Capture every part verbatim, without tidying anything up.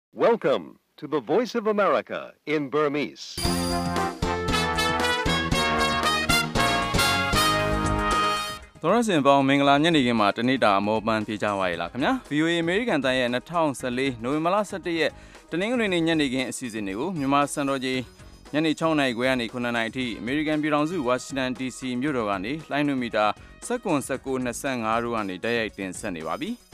Welcome to the Voice of America in Burmese. ။သောရစင်ပေါင်းမင်္ဂလာညနေခင်းမှာတနေ့တာအမောပန်းပြေးကြပါရဲ့လားခင်ဗျာ ဗွီအိုအေ American တန်ရဲ့၂၀၁၄နိုဝင်ဘာလ၁၁ရက်တနင်္ဂနွေနေ့ညနေခင်းအစီအစဉ်တွေကိုမြန်မာစံတော်ချိန်ညနေ၆နာရီခွဲကနေခုနှစ်နာရီအထိ American ပြည်ထောင်စု Washington ဒီ စီ မြို့တော်ကနေလိုင်းနိုမီတာ၁၉ ၁၉ ၂၅တို့ကနေတိုက်ရိုက်တင်ဆက်နေပါပြီ။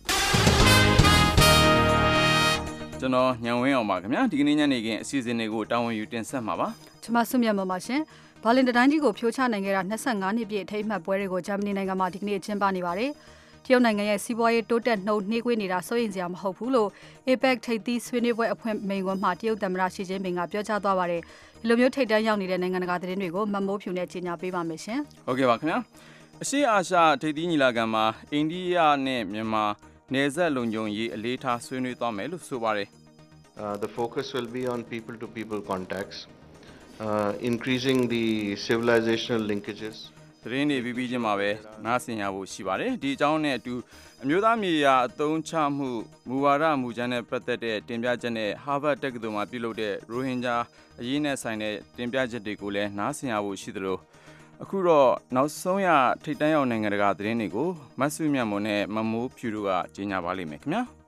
ကျွန်တော်ညံဝင်းအောင်ပါခင်ဗျာဒီကနေ့ညနေခင်းအစီအစဉ်တွေကိုတာဝန်ယူတင်ဆက်မှာပါ။ကျွန်မဆုမြတ်မပါရှင်။ဘာလင်တိုင်းကြီးကိုဖြိုချနိုင်ခဲ့တာ၂၅နှစ်ပြည့်အထိမ်းအမှတ်ပွဲတွေကိုဂျာမနီနိုင်ငံမှာဒီကနေ့ကျင်းပနေပါတယ်။တရုတ်နိုင်ငံရဲ့စီးပွားရေးတိုးတက်နှုန်းနှေးကွေးနေတာစိုးရိမ်စရာမဟုတ်ဘူးလို့ အေပက် ထိပ်သီးဆွေးနွေးပွဲအဖွဲ့မိန့်ခွန်းမှာတရုတ်သမ္မတရှီကျင်းပင်ကပြောကြားသွားပါတယ်။ဒီလိုမျိုးထိပ်တန်းရောက်နေတဲ့နိုင်ငံတကာသတင်းတွေကိုမမိုးဖြူနဲ့ကြီးညာပေးပါမယ်ရှင်။ဟုတ်ကဲ့ပါခင်ဗျာ။အရှေ့အာရှထိပ်သီးညီလာခံမှာအိန္ဒိယနဲ့မြန်မာနယ်စပ်လုံခြုံရေးအလေးထားဆွေးနွေးသွားမယ်လို့ဆိုပါတယ်။ Uh, the focus will be on people-to-people contacts, uh, increasing the civilizational linkages. သတင်းတွေပြီးပြီးချင်းမှာပဲနားဆင်ရဖို့ရှိပါတယ်။ဒီအကြောင်းနဲ့အတူအမျိုးသားမြေယာအသုံးချမှုမူဝါဒမူကြမ်းနဲ့ပတ်သက်တဲ့တင်ပြချက်နဲ့ Harvard တက္ကသိုလ်မှာပြုလုပ်တဲ့ရိုဟင်ဂျာအရေးနဲ့ဆိုင်တဲ့တင်ပြချက်တွေကိုလည်းနားဆင်ရဖို့ရှိသလိုအခုတော့နောက်ဆုံးရထိပ်တန်းရောက်နိုင်ငံတကာသတင်းတွေကိုမဆုမြတ်မွန်နဲ့မမိုးဖြူတို့ကကြီးညာပါလိမ့်မယ်ခင်ဗျာ။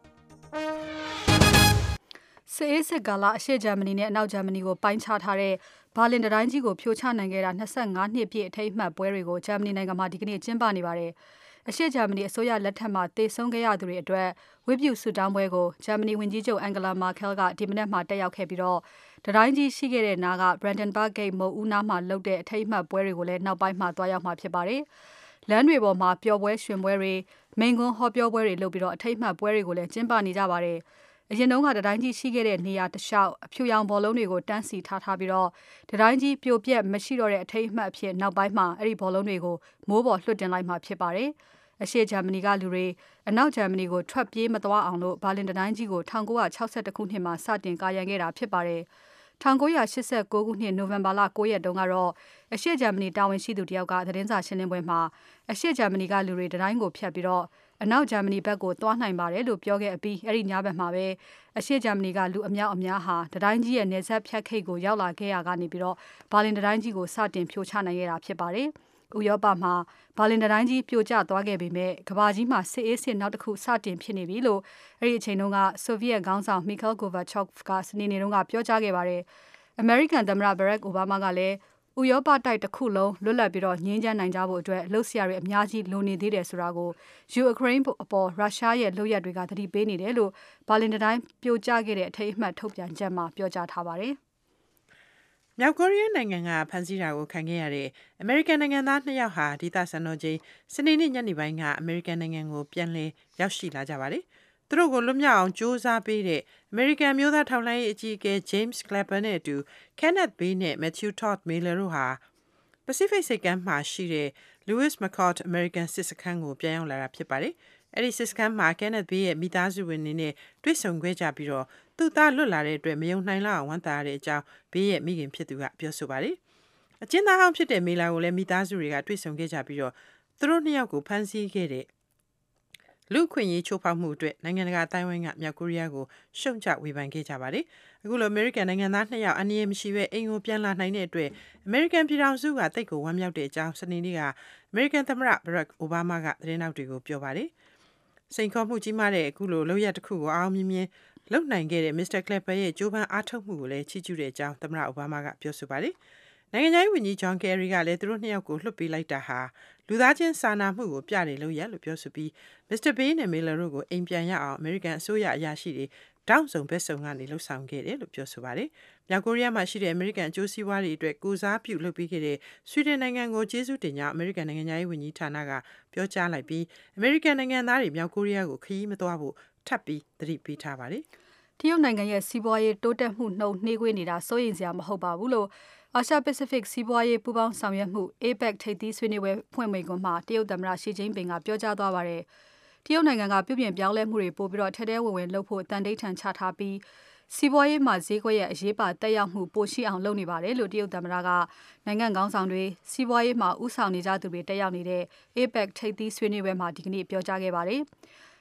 စစ်အေးစစ်ကာလအရှေ့ဂျာမနီနဲ့အနောက်ဂျာမနီကိုပိုင်းခြားထားတဲ့ဘာလင်တိုင်းကြီးကိုဖြိုချနိုင်ခဲ့တာ၂၅နှစ်ပြည့်အထိမ်းအမှတ်ပွဲတွေကိုဂျာမနီနိုင်ငံမှာဒီကနေ့ကျင်းပနေပါတယ်။အရှေ့ဂျာမနီအစိုးရလက်ထက်မှာတေဆုံးခဲ့ရသူတွေအတွက်ဝိပုဆုတောင်းပွဲကိုဂျာမနီဝန်ကြီးချုပ်အန်ဂလာမာကဲလ်ကဒီမနက်မှာတက်ရောက်ခဲ့ပြီးတော့တိုင်းကြီးရှိခဲ့တဲ့နားက Brandenburg Gate မုံဦးနားမှာလုပ်တဲ့အထိမ်းအမှတ်ပွဲတွေကိုလည်းနောက်ပိုင်းမှာတွားရောက်မှာဖြစ်ပါတယ်။လမ်းတွေပေါ်မှာပျော်ပွဲရွှင်ပွဲတွေမိန့်ခွန်းဟောပြောပွဲတွေလုပ်ပြီးတော့အထိမ်းအမှတ်ပွဲတွေကိုလည်းကျင်းပနေကြပါတယ်။အရင်တုန်းကတိုင်းကြီးရှိခဲ့တဲ့နေရာတစ်လျှောက်အဖြူရောင်ဘောလုံးတွေကိုတန်းစီထားထားပြီးတော့တိုင်းကြီးပြိုပြက်မရှိတော့တဲ့အထိမ်းအမှတ်အဖြစ်နောက်ပိုင်းမှာအဲ့ဒီဘောလုံးတွေကိုမိုးပေါ်လွှတ်တင်လိုက်မှဖြစ်ပါတယ်။အရှေ့ဂျာမနီကလူတွေအနောက်ဂျာမနီကိုထွက်ပြေးမသွားအောင်လို့ဘာလင်တိုင်းကြီးကို၁၉၆၁ခုနှစ်မှာစတင်ကာရံခဲ့တာဖြစ်ပါတယ်။၁၉၈၉ခုနှစ်နိုဝင်ဘာလ၉ရက်တုန်းကတော့အရှေ့ဂျာမနီတာဝန်ရှိသူတယောက်ကသတင်းစာရှင်းလင်းပွဲမှာအရှေ့ဂျာမနီကလူတွေတိုင်းကိုဖျက်ပြီးတော့အနောက်ဂျာမနီဘက်ကိုသွားနိုင်ပါတယ်လို့ပြောခဲ့အပြီးအဲ့ဒီညဘက်မှာပဲအရှေ့ဂျာမနီကလူအများအများဟာတိုင်းကြီးရဲ့နေဆက်ဖြတ်ခိတ်ကိုရောက်လာခဲ့ရကနေပြီးတော့ဘာလင်တိုင်းကြီးကိုစတင်ဖြိုချနိုင်ခဲ့တာဖြစ်ပါတယ်။ဥရောပမှာဘာလင်တိုင်းကြီးပြိုကျသွားခဲ့ပေမဲ့ကမ္ဘာကြီးမှာစစ်အေးစစ်နောက်တစ်ခုစတင်ဖြစ်နေပြီလို့အဲ့ဒီအချိန်တုန်းကဆိုဗီယက်ခေါင်းဆောင်မီခဲလ်ဂိုဗာချော့ကစနေနေ့တုန်းကပြောကြားခဲ့ပါတယ်။ အမေရိကန်သမ္မတဘရက်အိုဘားမားကလည်းဥရောပတိုက်တစ်ခုလုံးလွတ်လပ်ပြီးတော့ငြင်းချမ်းနိုင်ကြဖို့အတွက်လှုပ်ရှားရအများကြီးလိုနေသေးတယ်ဆိုတာကိုယူကရိန်းအပေါ်ရုရှားရဲ့လုပ်ရက်တွေကသတိပေးနေတယ်လို့ဘာလင်တိုင်းပြိုကျခဲ့တဲ့အထိမ်းအမှတ်ထုတ်ပြန်ချက်မှာပြောကြားထားပါတယ်။မြောက်ကိုရီးယားနိုင်ငံကဖမ်းဆီးတာကိုခံခဲ့ရတဲ့အမေရိကန်နိုင်ငံသားနှစ်ယောက်ဟာဒေသစံတော်ချိန်စနေနေ့ညနေပိုင်းကအမေရိကန်နိုင်ငံကိုပြန်လည်ရောက်ရှိလာကြပါတယ်။သူတို့ကိုလွတ်မြောက်အောင်ကြိုးစားပေးတဲ့အမေရိကန်မျိုးသားထောက်လှမ်းရေးအကြီးအကဲ James Clapper နဲ့အတူ Kenneth Bae နဲ့ Matthew Todd Miller တို့ဟာ Pacific ဆိပ်ကမ်းမှာရှိတဲ့ Lewis McChord American စစ်စခန်းကိုပြန်ရောက်လာတာဖြစ်ပါတယ်။အဲ့ဒီစစ်စခန်းမှာ Kenneth Bae ရဲ့မိသားစုဝင်တွေနဲ့တွေ့ဆုံခဲ့ကြပြီးတော့သူ့သားလွတ်လာတဲ့အတွက်မယုံနိုင်လောက်အောင်ဝမ်းသာရတဲ့အကြောင်း Bae ရဲ့မိခင်ဖြစ်သူကပြောဆိုပါတယ်။အကျဉ်းသားဟောင်းဖြစ်တဲ့ Miller ကိုလည်းမိသားစုတွေကတွေ့ဆုံခဲ့ကြပြီးတော့သူတို့နှစ်ယောက်ကိုဖမ်းဆီးခဲ့တဲ့လူခွင့်ရေးချိုးဖောက်မှုအတွက်နိုင်ငံတကာအတိုင်းအဝိုင်းကမြောက်ကိုရီးယားကိုရှုံချဝေဖန်ခဲ့ကြပါတယ်။အခုလိုအမေရိကန်နိုင်ငံသားနှစ်ယောက်အန္တရာယ်မရှိဘဲအိမ်ကိုပြန်လာနိုင်တဲ့အတွက်အမေရိကန်ပြည်ထောင်စုကတိတ်ကိုဝမ်းမြောက်တဲ့အကြောင်းစနေနေ့ကအမေရိကန်သမ္မတဘရက်အိုဘားမားကသတင်းထောက်တွေကိုပြောပါတယ်။စိန်ခေါ်မှုကြီးမားတဲ့အခုလိုလုပ်ရတစ်ခုကိုအောင်မြင်မြင်လုပ်နိုင်ခဲ့တဲ့မစ္စတာကလပ်ပါရဲ့ကြိုးပမ်းအားထုတ်မှုကိုလည်းချီးကျူးတဲ့အကြောင်းသမ္မတအိုဘားမားကပြောဆိုပါတယ်။နိုင်ငံခြားရေးဝန်ကြီးဂျွန်ကယ်ရီကလည်းသူတို့နှစ်ယောက်ကိုလွှတ်ပေးလိုက်တာဟာလူသားချင်းစာနာမှုကိုပြတယ်လို့ရလို့ပြောဆိုပြီးမစ္စတာဘေးနဲ့မီလာတို့ကိုအိမ်ပြန်ရအောင်အမေရိကန်အစိုးရအရာရှိတွေတောင်းဆိုဘက်ဆောင်ကနေလှုပ်ဆောင်ခဲ့တယ်လို့ပြောဆိုပါတယ်။မြောက်ကိုရီးယားမှာရှိတဲ့အမေရိကန်အကျိုးစီးပွားတွေအတွက်ကိုစားပြုလုပ်ပေးခဲ့တဲ့ဆွီဒင်နိုင်ငံကိုကျေးဇူးတင်ကြောင်းအမေရိကန်နိုင်ငံခြားရေးဝန်ကြီးဌာနကပြောကြားလိုက်ပြီးအမေရိကန်နိုင်ငံသားတွေမြောက်ကိုရီးယားကိုခရီးမသွားဖို့ထပ်ပြီးသတိပေးထားပါတယ်။တရုတ်နိုင်ငံရဲ့စီးပွားရေးတိုးတက်မှုနှုန်းနှေးကွေးနေတာစိုးရိမ်စရာမဟုတ်ပါဘူးလို့အာရှ Pacific စီးပွားရေးပူးပေါင်းဆောင်ရွက်မှု အေပက် ထိပ်သီးဆွေးနွေးပွဲဖွင့်မိန့်ခွန်းမှာတရုတ်သမ္မတရှီကျင်းပင်ကပြောကြားသွားပါတယ်။တရုတ်နိုင်ငံကပြုပြင်ပြောင်းလဲမှုတွေပို့ပြီးတော့ထဲထဲဝင်ဝင်လုပ်ဖို့တန်တိတ်ထန်ချထားပြီးစီးပွားရေးမှာဈေးကွက်ရဲ့အရေးပါတက်ရောက်မှုပိုရှိအောင်လုပ်နေပါတယ်လို့တရုတ်သမ္မတကနိုင်ငံခေါင်းဆောင်တွေစီးပွားရေးမှာဥဆောင်နေကြသူတွေတက်ရောက်နေတဲ့ အေပက် ထိပ်သီးဆွေးနွေးပွဲမှာဒီကနေ့ပြောကြားခဲ့ပါတယ်။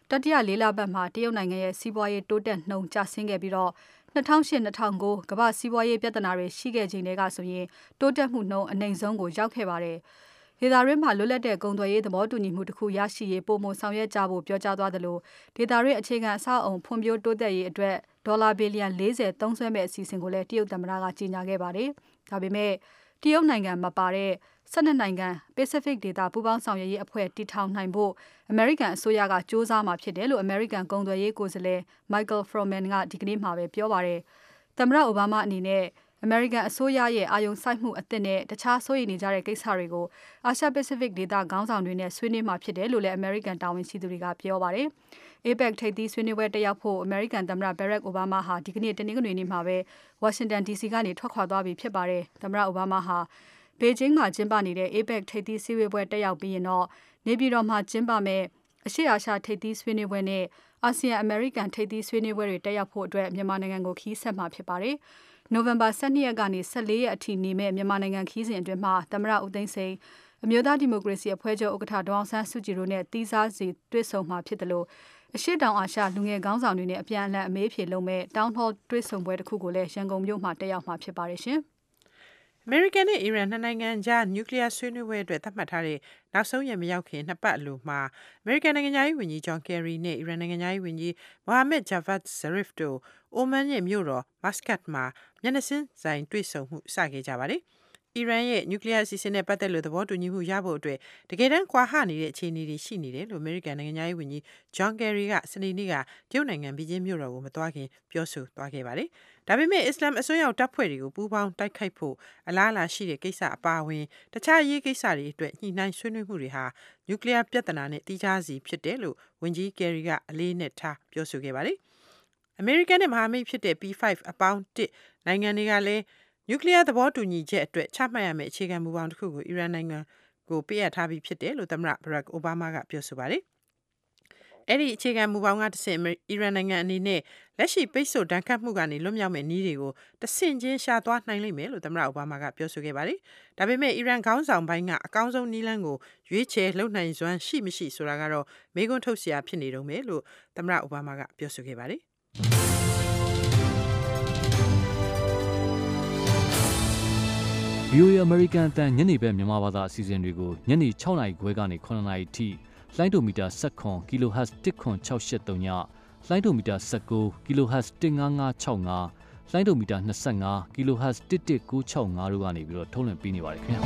တတိယလေးလပတ်မှာတရုတ်နိုင်ငံရဲ့စီးပွားရေးတိုးတက်နှုန်းကျဆင်းခဲ့ပြီးတော့၂၀၀၈ ၂၀၀၉ ကမ္ဘာစီးပွားရေးပြဿနာတွေရှိခဲ့ချိန်တွေကဆိုရင်တိုးတက်မှုနှုန်းအနိမ့်ဆုံးကိုရောက်ခဲ့ပါတယ်။ဒေသတွင်းမှာလွတ်လပ်တဲ့ကုန်သွယ်ရေးသဘောတူညီမှုတစ်ခုရရှိရေးပုံမှန်ဆောင်ရွက်ကြဖို့ပြောကြားသွားသလိုဒေသတွင်းအခြေခံအဆောက်အုံဖွံ့ဖြိုးတိုးတက်ရေးအတွက်ဒေါ်လာဘီလီယံ၄၀သုံးစွဲမဲ့အစီအစဉ်ကိုလည်းတရုတ်သမ္မတကကြေညာခဲ့ပါတယ်။ဒါပေမဲ့တရုတ်နိုင်ငံမပါတဲ့၁၂နိုင်ငံ Pacific ဒေသပူးပေါင်းဆောင်ရွက်ရေးအဖွဲ့တည်ထောင်နိုင်ဖို့အမေရိကန်အစိုးရကစ조사မှာဖြစ်တယ်လို့အမေရိကန်ကုန်သွယ်ရေးကိုယ်စားလှယ် Michael Froman ကဒီကနေ့မှာပဲပြောပါတယ်။သမ္မတအိုဘားမားအနေနဲ့အမေရိကန်အစိုးရရဲ့အာရုံစိုက်မှုအသစ်နဲ့တခြားစိုးရိမ်နေကြတဲ့ကိစ္စတွေကိုအာရှ Pacific ဒေသခေါင်းဆောင်တွေနဲ့ဆွေးနွေးမှာဖြစ်တယ်လို့လည်းအမေရိကန်တာဝန်ရှိသူတွေကပြောပါတယ်။ APEC ထိပ်သီးဆွေးနွေးပွဲတက်ရောက်ဖို့အမေရိကန်သမ္မတ Barack Obama ဟာဒီကနေ့တနင်္ဂနွေနေ့မှာပဲ Washington ဒီစီ ကနေထွက်ခွာသွားပြီဖြစ်ပါတယ်။သမ္မတအိုဘားမားဟာဘေဂျင်းမှာကျင်းပနေတဲ့ APEC ထိပ်သီးစည်းဝေးပွဲတက်ရောက်ပြီးရင်တော့နေပြည်တော်မှာကျင်းပမဲ့အရှေ့အာရှထိပ်သီးဆွေးနွေးပွဲနဲ့အာဆီယံအမေရိကန်ထိပ်သီးဆွေးနွေးပွဲတွေတက်ရောက်ဖို့အတွက်မြန်မာနိုင်ငံကိုခီးဆက်မှာဖြစ်ပါတယ်။ နိုဝင်ဘာ၁၂ရက်ကနေ၁၄ရက်အထိနေမဲ့မြန်မာနိုင်ငံခီးစဉ်အတွင်းမှာသမ္မတဦးသိန်းစိန်အမျိုးသားဒီမိုကရေစီအဖွဲ့ချုပ်ဥက္ကဋ္ဌဒေါအောင်ဆန်းစုကြည်တို့နဲ့တီးစားစီတွေ့ဆုံမှာဖြစ်တယ်လို့အရှေ့တောင်အာရှလူငယ်ခေါင်းဆောင်တွေနဲ့အပြန်အလှန်အမေးအဖြေလုပ်မဲ့ Town Hall တွေ့ဆုံပွဲတစ်ခုကိုလည်းရန်ကုန်မြို့မှာတက်ရောက်မှာဖြစ်ပါတယ်ရှင်။အမေရိကန်နဲ့အီရန်နှစ်နိုင်ငံကြားနျူကလ িয়ার ဆွေးနွေးပွဲအတွက်သတ်မှတ်ထားတဲ့နောက်ဆုံးရက်မရောက်ခင်နှစ်ပတ်အလိုမှာအမေရိကန်နိုင်ငံသားရေးဝန်ကြီး John Kerry နဲ့အီရန်နိုင်ငံသားရေးဝန်ကြီး Mohammad Javad Zarif တို့အိုမန်ရဲ့မြို့တော် Muscat မှာမျက်နှာချင်းဆိုင်တွေ့ဆုံမှုစခဲ့ကြပါတယ်။အီရန်ရဲ့နျူကလ িয়ার အစီအစဉ်နဲ့ပတ်သက်လို့သဘောတူညီမှုရဖို့အတွက်တကယ်တမ်းကွာဟနေတဲ့အခြေအနေတွေရှိနေတယ်လို့အမေရိကန်နိုင်ငံသားရေးဝန်ကြီး John Kerry ကစနေနေ့ကတရုတ်နိုင်ငံဘေဂျင်းမြို့တော်ကိုမသွားခင်ပြောဆိုသွားခဲ့ပါတယ်။ဒါပေမဲ့အစ္စလာမ်အစွန်းရောက်တပ်ဖွဲ့တွေကိုပူးပေါင်းတိုက်ခိုက်ဖို့အလားအလာရှိတဲ့ကိစ္စအပါအဝင်တခြားအရေးကိစ္စတွေအတွက်ညှိနှိုင်းဆွေးနွေးမှုတွေဟာနျူကလ িয়ার ပြဿနာနဲ့တီးခြားစီဖြစ်တယ်လို့ဝန်ကြီး Kerry ကအလေးနဲ့ထားပြောဆိုခဲ့ပါတယ်။အမေရိကန်နဲ့မဟာမိတ်ဖြစ်တဲ့ P ၅ အပေါင်းတစ်နိုင်ငံတွေကလည်းနျူကလ িয়ার သဘောတူညီချက်အတွက်ချမှတ်ရမယ့်အခြေခံမူပေါင်းတစ်ခုကိုအီရန်နိုင်ငံကိုပေးအပ်ထားပြီးဖြစ်တယ်လို့သမ္မတ Barack Obama ကပြောဆိုပါတယ်။အဲ့ဒီအခြေခံမူပေါင်းကတဆင့်အီရန်နိုင်ငံအနေနဲ့လက်ရှိပိတ်ဆို့ဒဏ်ခတ်မှုကနေလွတ်မြောက်မဲ့နည်းတွေကိုတဆင့်ချင်းရှာသွားနိုင်လိမ့်မယ်လို့သမ္မတအိုဘားမားကပြောဆိုခဲ့ပါတယ်။ဒါပေမဲ့အီရန်ခေါင်းဆောင်ပိုင်းကအကောင်းဆုံးနည်းလမ်းကိုရွေးချယ်လုပ်နိုင်စွမ်းရှိမရှိဆိုတာကတော့မေးခွန်းထုတ်စရာဖြစ်နေတုန်းပဲလို့သမ္မတအိုဘားမားကပြောဆိုခဲ့ပါတယ်။ဗီအိုအေ American အသံညနေဘက်မြန်မာဘာသာအစီအစဉ်တွေကိုညနေ၆နာရီခွဲကနေခုနှစ်နာရီထိလိုင်းဒိုမီတာ၁၇ kilohertz တစ်ခွန်၆၈၃ညလိုင်းဒိုမီတာ၁၉ kilohertz တစ်၅၅၆၅လိုင်းဒိုမီတာ၂၅ kilohertz တစ်တစ်၉၆၅တို့ကနေပြီးတော့ထုတ်လွှင့်ပေးနေပါတယ်ခင်ဗျာ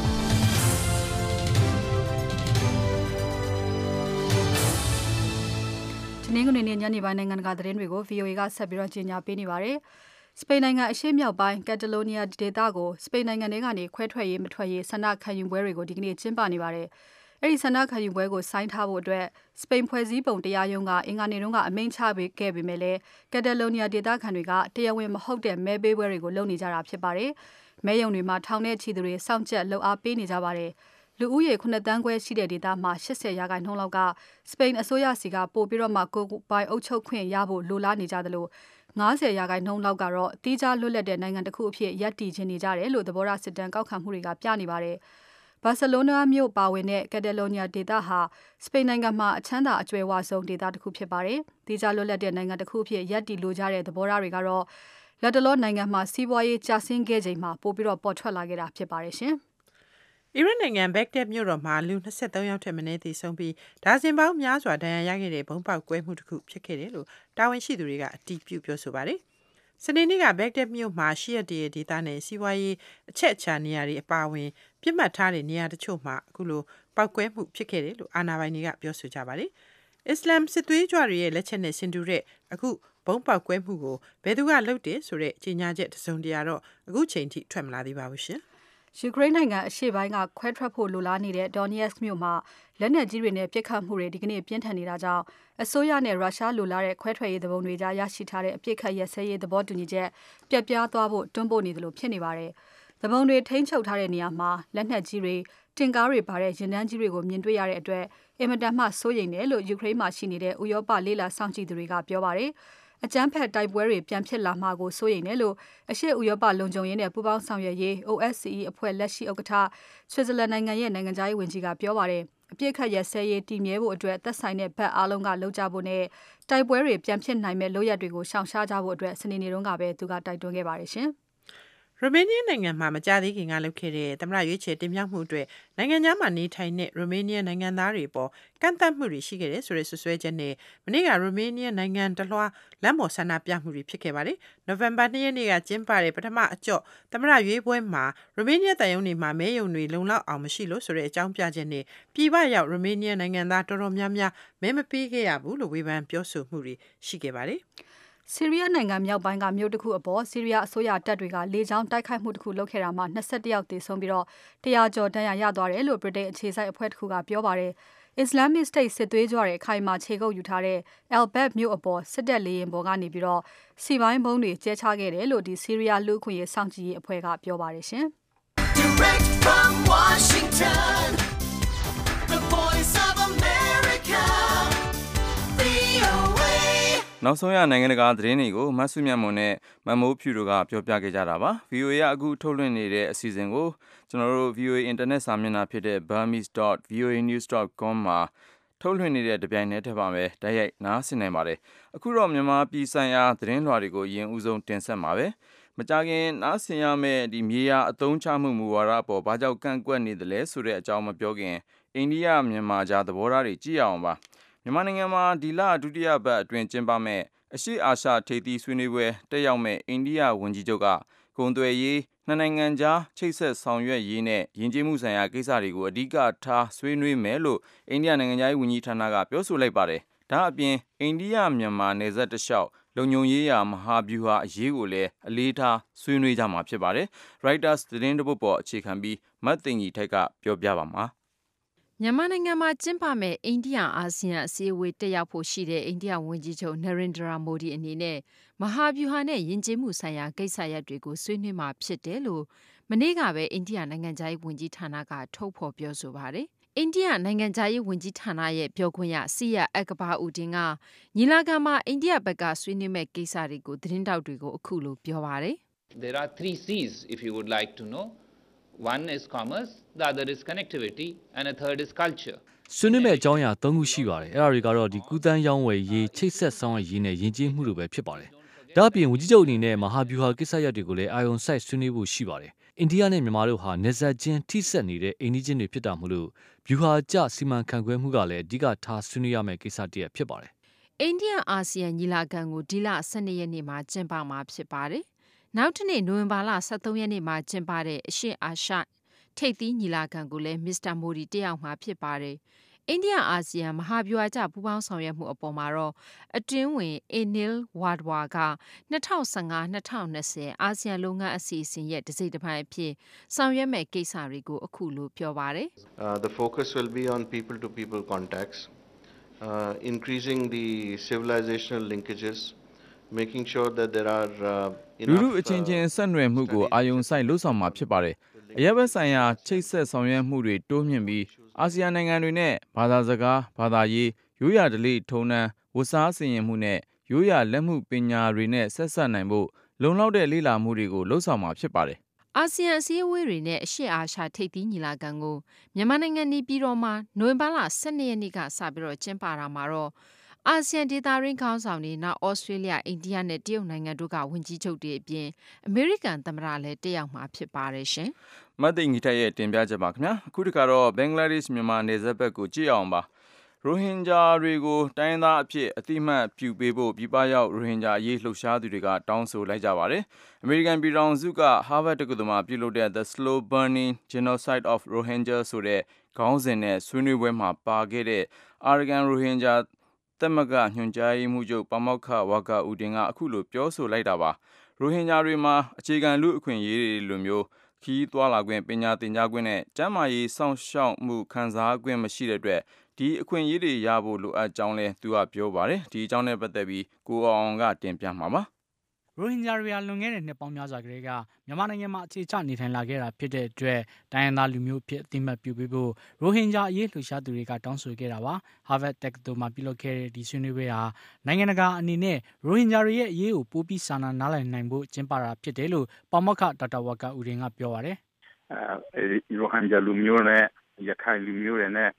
ဒီနေ့ကနေညနေပိုင်းနိုင်ငံတကာသတင်းတွေကို ဗီအိုအေ ကဆက်ပြီးတော့ကြီးညာပေးနေပါတယ်စပိန်နိုင်ငံအရှေ့မြောက်ပိုင်းကက်တလိုနီးယားဒေသကိုစပိန်နိုင်ငံထဲကနေခွဲထွက်ရေးမထွက်ရေးဆန္ဒခံယူပွဲတွေကိုဒီကနေ့ကျင်းပနေပါတယ်။အဲဒီဆန္ဒခံယူပွဲကိုဆိုင်းထားဖို့အတွက်စပိန်ဖွဲ့စည်းပုံတရားရုံးကအင်္ဂါနေ့တုန်းကအမိန့်ချပေးခဲ့ပေမဲ့လည်းကက်တလိုနီးယားဒေသခံတွေကတရားဝင်မဟုတ်တဲ့မဲပေးပွဲတွေကိုလုပ်နေကြတာဖြစ်ပါတယ်။မဲရုံတွေမှာထောင်ထဲချီသူတွေစောင့်ကြက်လှုပ်အားပေးနေကြပါတယ်။လူဦးရေခုနှစ်တန်းခွဲရှိတဲ့ဒေသမှာ၈၀ရာခိုင်နှုန်းလောက်ကစပိန်အစိုးရစီကပို့ပြီးတော့မှကိုယ်ပိုင်အုပ်ချုပ်ခွင့်ရဖို့လိုလားနေကြတယ်လို့၅၀ရာခိုင်နှုန်းလောက်ကတော့တီးခြားလွတ်လပ်တဲ့နိုင်ငံတစ်ခုအဖြစ်ရပ်တည်ခြင်းနေကြတယ်လို့သဘောထားစစ်တမ်းကောက်ခံမှုတွေကပြနေပါတယ်။ဘာစီလိုနာမြို့ပါဝင်တဲ့ကက်တလိုနီးယားဒေသဟာစပိန်နိုင်ငံမှာအချမ်းသာအကျွယ်ဝဆုံးဒေသတစ်ခုဖြစ်ပါတယ်။တီးခြားလွတ်လပ်တဲ့နိုင်ငံတစ်ခုအဖြစ်ရပ်တည်လိုကြတဲ့သဘောထားတွေကတော့လက်တလောနိုင်ငံမှာစီးပွားရေးကျဆင်းခဲ့ချိန်မှာပို့ပြီးတော့ပေါ်ထွက်လာခဲ့တာဖြစ်ပါတယ်ရှင်။အီရတ်နိုင်ငံဘက်ဂဒက်မြို့တော်မှာလူ၂၃ယောက်ထက်မနည်းသေဆုံးပြီးဒါဇင်ပေါင်းများစွာဒဏ်ရာရခဲ့တဲ့ဘုံပေါက်ကွဲမှုတစ်ခုဖြစ်ခဲ့တယ်လို့တာဝန်ရှိသူတွေကအတည်ပြုပြောဆိုပါတယ်။စနေနေ့ကဘက်ဂဒက်မြို့မှာရှီယတ်ရဲ့ဒေသနဲ့စီးပွားရေးအချက်အချာနေရာတွေအပါအဝင်ပြစ်မှတ်ထားတဲ့နေရာတချို့မှာအခုလိုပောက်ကွဲမှုဖြစ်ခဲ့တယ်လို့အာဏာပိုင်တွေကပြောဆိုကြပါတယ်။အစ္စလာမ်စစ်သွေးကြွတွေရဲ့လက်ချက်နဲ့ဆင်တူတဲ့အခုဘုံပေါက်ကွဲမှုကိုဘယ်သူကလုပ်တယ်ဆိုတဲ့ကြေညာချက်တစုံတရာတော့အခုချိန်ထိထွက်မလာသေးပါဘူးရှင်။ယူကရိန်းနိုင်ငံအရှေ့ပိုင်းကခွဲထွက်ဖို့လိုလားနေတဲ့ Donetsk မြို့မှာလက်နက်ကြီးတွေနဲ့ပစ်ခတ်မှုတွေဒီကနေ့ပြင်းထန်နေတာကြောင့်အစိုးရနဲ့ရုရှားလိုလားတဲ့ခွဲထွက်ရေးသဘောတွေကြားရရှိထားတဲ့အပြစ်ခတ်ရစဲရေးသဘောတူညီချက်ပြတ်ပြားသွားဖို့တွန်းပို့နေတယ်လို့ဖြစ်နေပါတယ်။သဘုံတွေထိန်းချုပ်ထားတဲ့နေရာမှာလက်နက်ကြီးတွေတင်ကားတွေပါတဲ့ရင်တန်းကြီးတွေကိုမြင်တွေ့ရတဲ့အတွက်အင်မတန်မှစိုးရိမ်တယ်လို့ယူကရိန်းမှာရှိနေတဲ့ဥရောပလေးလာစောင့်ကြည့်သူတွေကပြောပါတယ်။အကြမ်းဖက်တိုက်ပွဲတွေပြန်ဖြစ်လာမှာကိုစိုးရိမ်တယ်လို့အရှေ့ဥရောပလုံခြုံရေးနဲ့ပူးပေါင်းဆောင်ရွက်ရေး O S C E အဖွဲ့လက်ရှိဥက္ကဋ္ဌဆွစ်ဇာလန်နိုင်ငံရဲ့နိုင်ငံခြားရေးဝန်ကြီးကပြောပါတယ်။အပြစ်ခတ်ရစဲရေးတည်မြဲဖို့အတွက်သက်ဆိုင်တဲ့ဘက်အားလုံးကလုပ်ကြဖို့နဲ့တိုက်ပွဲတွေပြန်ဖြစ်နိုင်မဲ့လုပ်ရက်တွေကိုရှောင်ရှားကြဖို့အတွက်စနေနေ့တုန်းကပဲသူကတိုက်တွန်းခဲ့ပါတယ်ရှင်ရိုမေးနီးယားနိုင်ငံမှာမကြာသေးခင်ကလုပ်ခဲ့တဲ့သမ္မတရွေးချယ်တင်မြှောက်မှုအတွက်နိုင်ငံသားမှာနေထိုင်တဲ့ရိုမေးနီးယားနိုင်ငံသားတွေပေါ်ကန့်သတ်မှုတွေရှိခဲ့တယ်ဆိုတဲ့ဆွဆွဲချက်နဲ့မနေ့ကရိုမေးနီးယားနိုင်ငံတလွှာလမ်းပေါ်ဆန္ဒပြမှုတွေဖြစ်ခဲ့ပါတယ်။နိုဝင်ဘာ၂ရက်နေ့ကကျင်းပတဲ့ပထမအကျော့သမ္မတရွေးပွဲမှာရိုမေးနီးယားတိုင်းရုံးတွေမှာမဲယုံတွေလုံလောက်အောင်မရှိလို့ဆိုတဲ့အကြောင်းပြချက်နဲ့ပြည်ပရောက်ရိုမေးနီးယားနိုင်ငံသားတော်တော်များများမဲမပေးခဲ့ရဘူးလို့ဝေဖန်ပြောဆိုမှုတွေရှိခဲ့ပါတယ်။ဆီးရီးယားနိုင်ငံမြောက်ပိုင်းကမြို့တစ်ခုအပေါ်ဆီးရီးယားအစိုးရတပ်တွေကလေကြောင်းတိုက်ခိုက်မှုတစ်ခုလုပ်ခဲ့တာမှာ၂၁ယောက်သေဆုံးပြီးတော့တရာကျော်ဒဏ်ရာရသွားတယ်လို့ဗြိတိန်အခြေစိုက်အဖွဲ့တစ်ခုကပြောပါတယ်။ Islamic State စစ်သွေးကြွတွေခိုင်မာခြေကုပ်ယူထားတဲ့ Al-Bab မြို့အပေါ်စစ်တပ်လေယာဉ်ပေါ်ကနေပြီးတော့စီပိုင်းဘုံတွေကျဲချခဲ့တယ်လို့ဒီဆီးရီးယားလူ့အခွင့်အရေးစောင့်ကြည့်ရေးအဖွဲ့ကပြောပါတယ်ရှင်။ Direct from Washington, the voice of America, V O A နောက်ဆုံးရနိုင်ငံတကာသတင်းတွေကိုမဆုမြတ်မွန်နဲ့မမိုးဖြူတို့ကပြောပြခဲ့ကြတာပါ V O A ကအခုထုတ်လွှင့်နေတဲ့အစီအစဉ်ကိုကျွန်တော်တို့ V O A အင်တာနက်စာမျက်နှာဖြစ်တဲ့ burmese dot voa news dot com မှာထုတ်လွှင့်နေတဲ့တပြိုင်တည်းထပ်ပါမယ်တိုက်ရိုက်နားဆင်နိုင်ပါတယ်အခုတော့မြန်မာပြည်ဆိုင်ရာသတင်းလွှာတွေကိုအရင်ဦးဆုံးတင်ဆက်မှာပဲမကြခင်နားဆင်ရမယ့်ဒီမြေယာအသုံးချမှုမူဝါဒအပေါ်ဘာကြောင့်ကန့်ကွက်နေသလဲဆိုတဲ့အကြောင်းမပြောခင်အိန္ဒိယမြန်မာကြားသဘောထားတွေကြည့်ရအောင်ပါမြန်မာနိုင်ငံမှာဒီလဒုတိယပတ်အတွင်းကျင်းပမဲ့အရှေ့အာရှထိပ်သီးဆွေးနွေးပွဲတက်ရောက်မဲ့အိန္ဒိယဝန်ကြီးချုပ်ကကုန်သွယ်ရေးနှစ်နိုင်ငံကြားချိတ်ဆက်ဆောင်ရွက်ရေးနဲ့ယဉ်ကျေးမှုဆိုင်ရာကိစ္စတွေကိုအဓိကထားဆွေးနွေးမယ်လို့အိန္ဒိယနိုင်ငံသားရေးဝန်ကြီးဌာနကပြောဆိုလိုက်ပါတယ်။ဒါအပြင်အိန္ဒိယမြန်မာနယ်စပ်တလျှောက်လုံခြုံရေးရာမဟာဗျူဟာအရေးကိုလည်းအလေးထားဆွေးနွေးကြမှာဖြစ်ပါတယ်။ Reuters သတင်းတပုဒ်ပေါ်အခြေခံပြီးမတ်သိင်ကြီးထိုက်ကပြောပြပါမှာမြန်မာနိုင်ငံမှာကျင်းပမဲ့အိန္ဒိယအာဆီယံအစည်းအဝေးတက်ရောက်ဖို့ရှိတဲ့အိန္ဒိယဝန်ကြီးချုပ်နရိန္ဒရာမိုဒီအနေနဲ့မဟာဗျူဟာနဲ့ယဉ်ကျေးမှုဆိုင်ရာကိစ္စရပ်တွေကိုဆွေးနွေးမှာဖြစ်တယ်လို့မနေ့ကပဲအိန္ဒိယနိုင်ငံခြားရေးဝန်ကြီးဌာနကထုတ်ဖော်ပြောဆိုပါတယ်။အိန္ဒိယနိုင်ငံခြားရေးဝန်ကြီးဌာနရဲ့ပြောခွင့်ရစီယာအကဘာဦးတင်ကညီလာခံမှာအိန္ဒိယဘက်ကဆွေးနွေးမဲ့ကိစ္စတွေကိုသတင်းတောက်တွေကိုအခုလိုပြောပါတယ်။ There are three C's if you would like to know. One is commerce, the other is connectivity, and a third is culture. ဆွေးနွေးမဲ့အကြောင်းအရာ၃ခုရှိပါတယ်။အဲ့ဒါတွေကတော့ဒီကုသန်းရောင်းဝယ်ရေးချိတ်ဆက်ဆောင်ရွက်ရေးနဲ့ယဉ်ကျေးမှုတို့ပဲဖြစ်ပါတယ်။ဒါ့အပြင်ဝန်ကြီးချုပ်အနေနဲ့မဟာဗျူဟာကိစ္စရပ်တွေကိုလည်းအာရုံစိုက်ဆွေးနွေးဖို့ရှိပါတယ်။အိန္ဒိယနဲ့မြန်မာတို့ဟာနယ်စပ်ချင်းထိစပ်နေတဲ့အိန္ဒိချင်းတွေဖြစ်တာမို့လို့ဗျူဟာကျစီမံခန့်ခွဲမှုကလည်းအဓိကထားဆွေးနွေးရမယ့်ကိစ္စတစ်ရပ်ဖြစ်ပါတယ်။အိန္ဒိယအာဆီယံညီလာခံကိုဒီလ၁၂ရက်နေ့မှာကျင်းပမှာဖြစ်ပါတယ်။နောက်တစ်နေ့နိုဝင်ဘာလ၁၃ရက်နေ့မှာကျင်းပတဲ့အရှေ့အာရှထိပ်သီးညီလာခံကိုလည်းမစ္စတာမိုဒီတက်ရောက်မှာဖြစ်ပါတယ်။အိန္ဒိယအာဆီယံမဟာဗျူဟာကျပူးပေါင်းဆောင်ရွက်မှုအပေါ်မှာတော့အတွင်းဝင်အီနီလ်ဝါဒဝါက၂၀၁၅-၂၀၂၀အာဆီယံလုပ်ငန်းအစီအစဉ်ရဲ့တစ်စိတ်တစ်ပိုင်းအဖြစ်ဆောင်ရွက်မဲ့ကိစ္စတွေကိုအခုလိုပြောပါတယ်။ The focus will be on people to people contacts, uh, increasing the civilizational linkages, making sure that there are uh, enough လူလူအချင်းချင်းဆက်နွယ်မှုကိုအာရုံစိုက်လှုပ်ဆောင်မှာဖြစ်ပါတယ်။အရပ်ဘက်ဆိုင်ရာချိတ်ဆက်ဆောင်ရွက်မှုတွေတိုးမြင့်ပြီးအာဆီယံနိုင်ငံတွေနဲ့ဘာသာစကားဘာသာရေးရိုးရာဓလေ့ထုံးတမ်းဝတ်စားဆင်ရင်မှုနဲ့ရိုးရာလက်မှုပညာတွေနဲ့ဆက်ဆက်နိုင်ဖို့လုံလောက်တဲ့လေ့လာမှုတွေကိုလှုပ်ဆောင်မှာဖြစ်ပါတယ်။အာဆီယံအစည်းအဝေးတွေနဲ့အရှေ့အာရှထိပ်သီးညီလာခံကိုမြန်မာနိုင်ငံနေပြည်တော်မှာနိုဝင်ဘာလ၁၂ရက်နေ့ကစပြီးတော့ကျင်းပတာမှာတော့အာဆီယံဒေသရင်းခေါင်းဆောင်တွေနောက်ဩစတြေးလျအိန္ဒိယနဲ့တရုတ်နိုင်ငံတို့ကဝန်ကြီးချုပ်တွေအပြင်အမေရိကန်သမ္မတလည်းတက်ရောက်မှာဖြစ်ပါတယ်ရှင်။မတ်သိင်ကြီးထက်ရဲ့တင်ပြချက်ပါခင်ဗျာ။အခုတခါတော့ဘင်္ဂလားဒေ့ရှ်မြန်မာနယ်စပ်ဘက်ကိုကြည့်အောင်ပါ။ရိုဟင်ဂျာတွေကိုတိုင်းသားအဖြစ်အတိမတ်ပြုပေးဖို့ပြည်ပရောက်ရိုဟင်ဂျာအရေးလှုပ်ရှားသူတွေကတောင်းဆိုလိုက်ကြပါတယ်။အမေရိကန်ပြည်ထောင်စုက Harvard တက္ကသိုလ်မှာပြုလုပ်တဲ့ The Slow Burning Genocide of Rohingya ဆိုတဲ့ခေါင်းစဉ်နဲ့ဆွေးနွေးပွဲမှာပါခဲ့တဲ့ Arakan Rohingyaသမဂ္ဂညွှန်ကြားရေးမှူးချုပ်ပါမောက္ခဝါကာဦးတင်ကအခုလိုပြောဆိုလိုက်တာပါရိုဟင်ဂျာတွေမှာအခြေခံလူ့အခွင့်အရေးတွေလိုမျိုးခီးသွွာလာခွင့်ပညာသင်ကြားခွင့်နဲ့ကျန်းမာရေးစောင့်ရှောက်မှုခံစားခွင့်မရှိတဲ့အတွက်ဒီအခွင့်အရေးတွေရဖို့လိုအပ်ကြောင်းလဲသူကပြောပါတယ်ဒီအကြောင်းနဲ့ပတ်သက်ပြီးကိုအောင်ကတင်ပြမှာပါရိုဟင်ဂျာတွေဟာလွန်ခဲ့တဲ့နှစ်ပေါင်းများစွာကတည်းကမြန်မာနိုင်ငံမှာအခြေချနေထိုင်လာခဲ့တာဖြစ်တဲ့အတွက်တိုင်းရင်းသားလူမျိုးဖြစ်အသိမှတ်ပြုပေးဖို့ရိုဟင်ဂျာအရေးလှုပ်ရှားသူတွေကတောင်းဆိုခဲ့တာပါ။ Harvard တက္ကသိုလ်မှာပြုလုပ်ခဲ့တဲ့ဒီဆွေးနွေးပွဲဟာနိုင်ငံတကာအနေနဲ့ရိုဟင်ဂျာတွေရဲ့အရေးကိုပိုပြီးစာနာနားလည်နိုင်ဖို့ကျင်းပတာဖြစ်တယ်လို့ပါမောက္ခဒေါက်တာဝါကာဦးရင်ကပြောပါတယ်။အဲရိုဟင်ဂျာလူမျိုးနဲ့ရခိုင်လူမျိုးတွေနဲ့